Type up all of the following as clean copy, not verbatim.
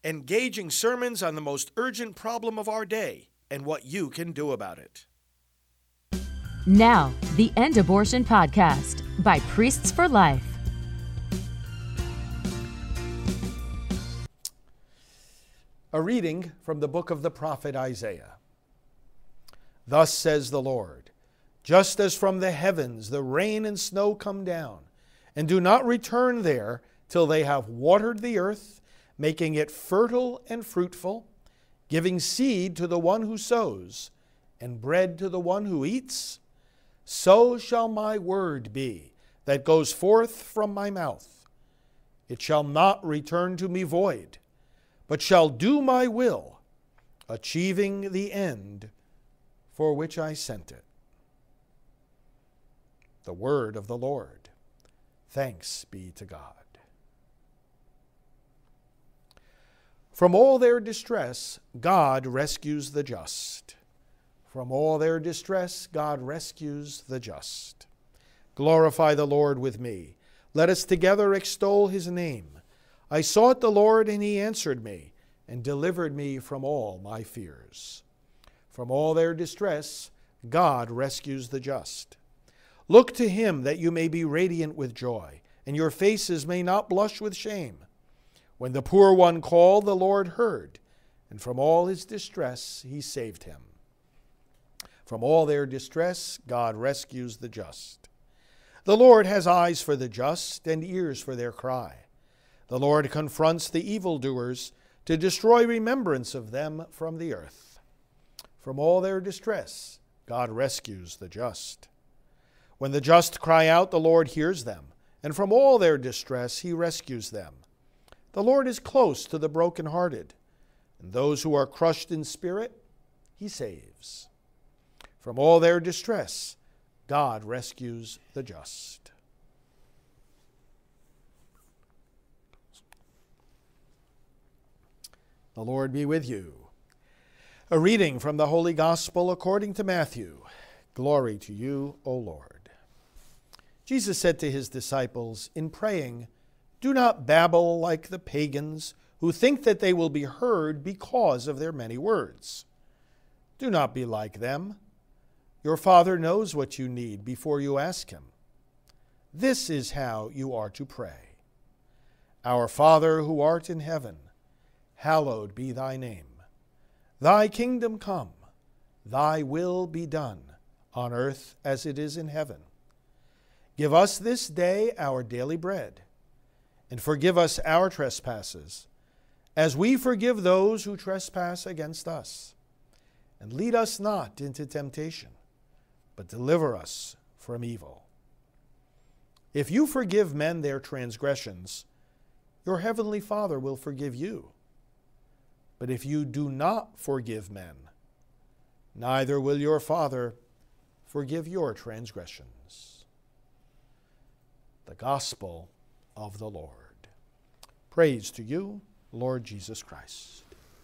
engaging sermons on the most urgent problem of our day and what you can do about it. Now, the End Abortion Podcast by Priests for Life. A reading from the book of the prophet Isaiah. Thus says the Lord, just as from the heavens the rain and snow come down, and do not return there till they have watered the earth, making it fertile and fruitful, giving seed to the one who sows, and bread to the one who eats, so shall my word be that goes forth from my mouth. It shall not return to me void, but shall do my will, achieving the end for which I sent it. The word of the Lord. Thanks be to God. From all their distress, God rescues the just. From all their distress, God rescues the just. Glorify the Lord with me. Let us together extol his name. I sought the Lord, and he answered me, and delivered me from all my fears. From all their distress, God rescues the just. Look to him that you may be radiant with joy, and your faces may not blush with shame. When the poor one called, the Lord heard, and from all his distress he saved him. From all their distress, God rescues the just. The Lord has eyes for the just and ears for their cry. The Lord confronts the evildoers to destroy remembrance of them from the earth. From all their distress, God rescues the just. When the just cry out, the Lord hears them, and from all their distress he rescues them. The Lord is close to the brokenhearted, and those who are crushed in spirit, he saves. From all their distress, God rescues the just. The Lord be with you. A reading from the Holy Gospel according to Matthew. Glory to you, O Lord. Jesus said to his disciples, in praying, do not babble like the pagans who think that they will be heard because of their many words. Do not be like them. Your Father knows what you need before you ask him. This is how you are to pray. Our Father who art in heaven, hallowed be thy name. Thy kingdom come, thy will be done, on earth as it is in heaven. Give us this day our daily bread, and forgive us our trespasses, as we forgive those who trespass against us. And lead us not into temptation, but deliver us from evil. If you forgive men their transgressions, your heavenly Father will forgive you. But if you do not forgive men, neither will your Father forgive your transgressions. The Gospel of the Lord. Praise to you, Lord Jesus Christ.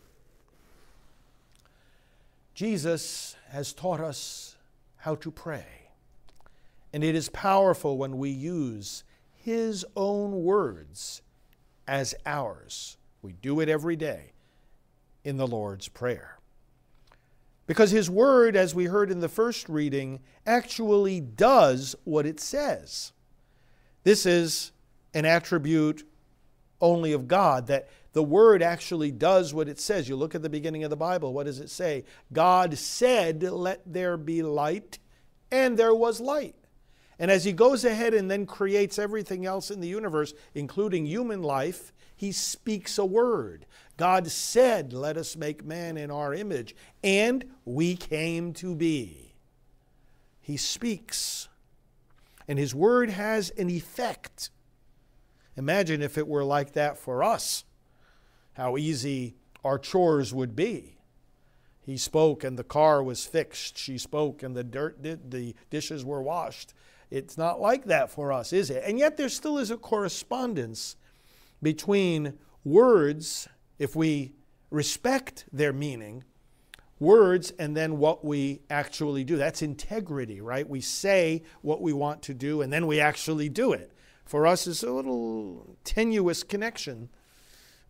Jesus has taught us how to pray, and it is powerful when we use his own words as ours. We do it every day in the Lord's Prayer. Because his word, as we heard in the first reading, actually does what it says. This is an attribute only of God, that the word actually does what it says. You look at the beginning of the Bible, what does it say? God said, let there be light, and there was light. And as he goes ahead and then creates everything else in the universe, including human life, he speaks a word. God said, let us make man in our image, and we came to be. He speaks, and his word has an effect. Imagine if it were like that for us, how easy our chores would be. He spoke and the car was fixed. She spoke and the dishes were washed. It's not like that for us, is it? And yet there still is a correspondence between words, if we respect their meaning, words and then what we actually do. That's integrity, right? We say what we want to do and then we actually do it. For us, it's a little tenuous connection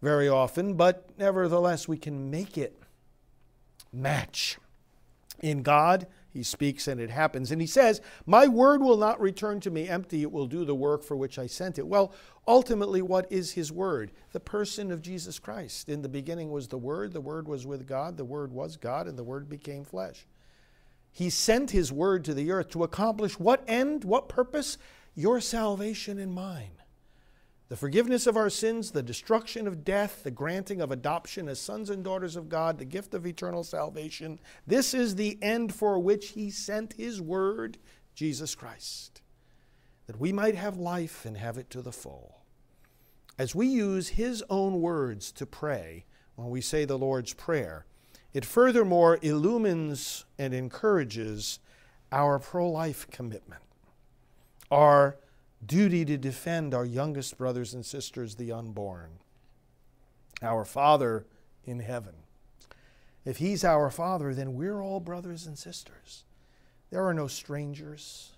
very often, but nevertheless we can make it match. In God, he speaks and it happens. And he says, my word will not return to me empty. It will do the work for which I sent it. Well, ultimately, what is his word? The person of Jesus Christ. In the beginning was the Word was with God, the Word was God, and the Word became flesh. He sent his word to the earth to accomplish what end, what purpose? Your salvation and mine. The forgiveness of our sins, the destruction of death, the granting of adoption as sons and daughters of God, the gift of eternal salvation. This is the end for which he sent his word, Jesus Christ, that we might have life and have it to the full. As we use his own words to pray, when we say the Lord's Prayer, it furthermore illumines and encourages our pro-life commitment, our duty to defend our youngest brothers and sisters, the unborn, our Father in heaven. If he's our Father, then we're all brothers and sisters. There are no strangers.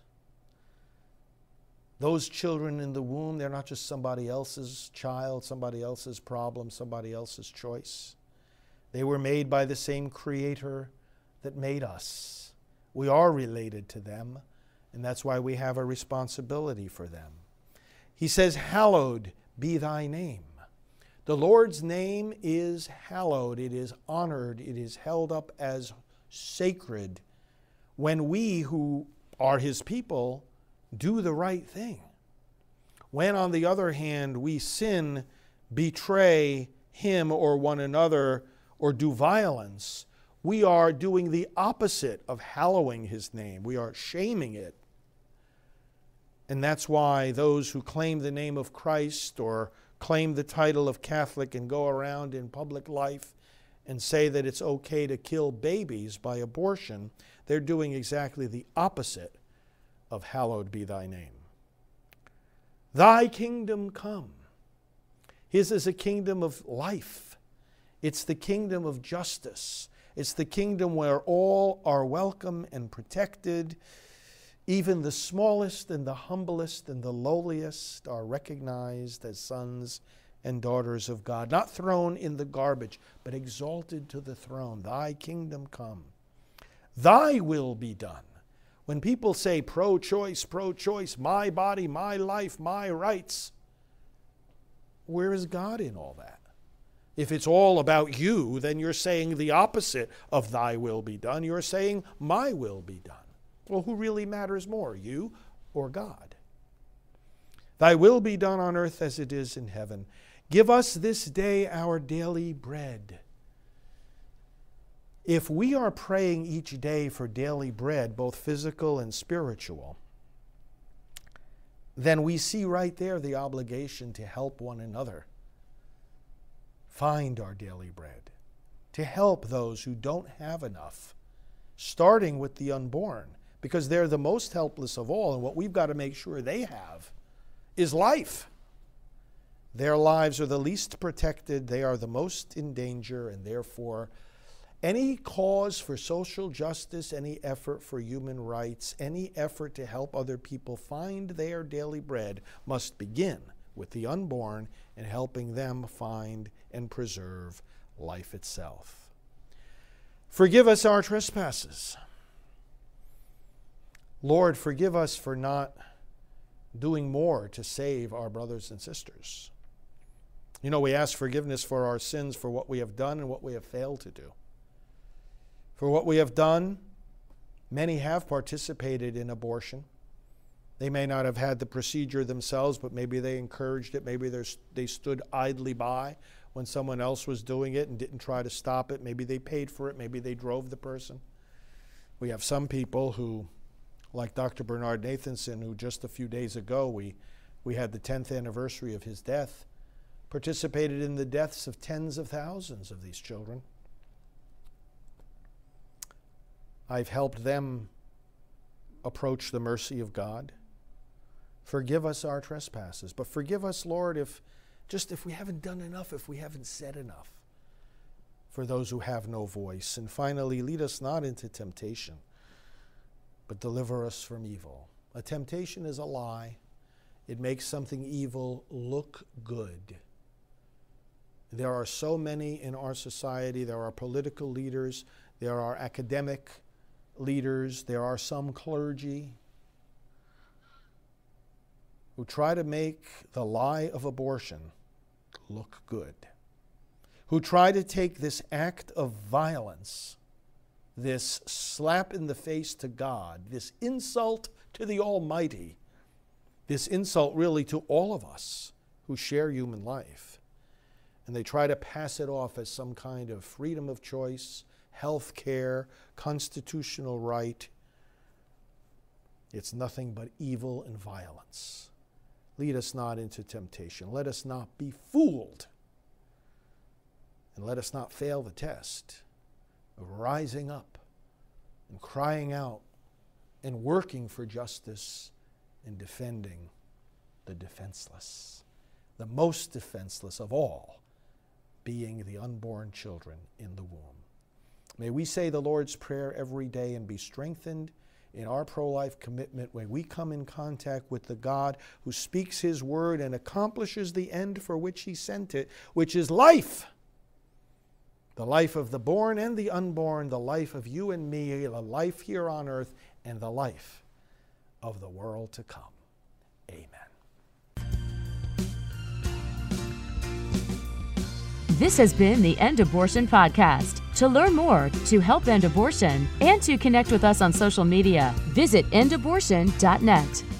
Those children in the womb, they're not just somebody else's child, somebody else's problem, somebody else's choice. They were made by the same Creator that made us. We are related to them, and that's why we have a responsibility for them. He says, hallowed be thy name. The Lord's name is hallowed. It is honored. It is held up as sacred when we who are his people do the right thing. When, on the other hand, we sin, betray him or one another, or do violence, we are doing the opposite of hallowing his name. We are shaming it. And that's why those who claim the name of Christ or claim the title of Catholic and go around in public life and say that it's okay to kill babies by abortion, they're doing exactly the opposite of hallowed be thy name. Thy kingdom come. His is a kingdom of life. It's the kingdom of justice. It's the kingdom where all are welcome and protected. Even the smallest and the humblest and the lowliest are recognized as sons and daughters of God, not thrown in the garbage, but exalted to the throne. Thy kingdom come. Thy will be done. When people say pro-choice, my body, my life, my rights, where is God in all that? If it's all about you, then you're saying the opposite of thy will be done. You're saying my will be done. Well, who really matters more, you or God? Thy will be done on earth as it is in heaven. Give us this day our daily bread. If we are praying each day for daily bread, both physical and spiritual, then we see right there the obligation to help one another find our daily bread, to help those who don't have enough, starting with the unborn, because they're the most helpless of all, and what we've got to make sure they have is life. Their lives are the least protected, they are the most in danger, and therefore any cause for social justice, any effort for human rights, any effort to help other people find their daily bread must begin with the unborn and helping them find and preserve life itself. Forgive us our trespasses. Lord, forgive us for not doing more to save our brothers and sisters. You know, we ask forgiveness for our sins for what we have done and what we have failed to do. For what we have done, many have participated in abortion. They may not have had the procedure themselves, but maybe they encouraged it. Maybe they stood idly by when someone else was doing it and didn't try to stop it. Maybe they paid for it. Maybe they drove the person. We have some people who, like Dr. Bernard Nathanson, who just a few days ago, we had the 10th anniversary of his death, participated in the deaths of tens of thousands of these children. I've helped them approach the mercy of God. Forgive us our trespasses. But forgive us, Lord, if we haven't done enough, if we haven't said enough for those who have no voice. And finally, lead us not into temptation, but deliver us from evil. A temptation is a lie. It makes something evil look good. There are so many in our society. There are political leaders. There are academic leaders. There are some clergy who try to make the lie of abortion look good, who try to take this act of violence, this slap in the face to God, this insult to the Almighty, this insult really to all of us who share human life, and they try to pass it off as some kind of freedom of choice, health care, constitutional right. It's nothing but evil and violence. Lead us not into temptation. Let us not be fooled. And let us not fail the test of rising up and crying out and working for justice and defending the defenseless, the most defenseless of all being the unborn children in the womb. May we say the Lord's Prayer every day and be strengthened in our pro-life commitment when we come in contact with the God who speaks His word and accomplishes the end for which He sent it, which is life. The life of the born and the unborn, the life of you and me, the life here on earth, and the life of the world to come. Amen. This has been the End Abortion Podcast. To learn more, to help end abortion, and to connect with us on social media, visit endabortion.net.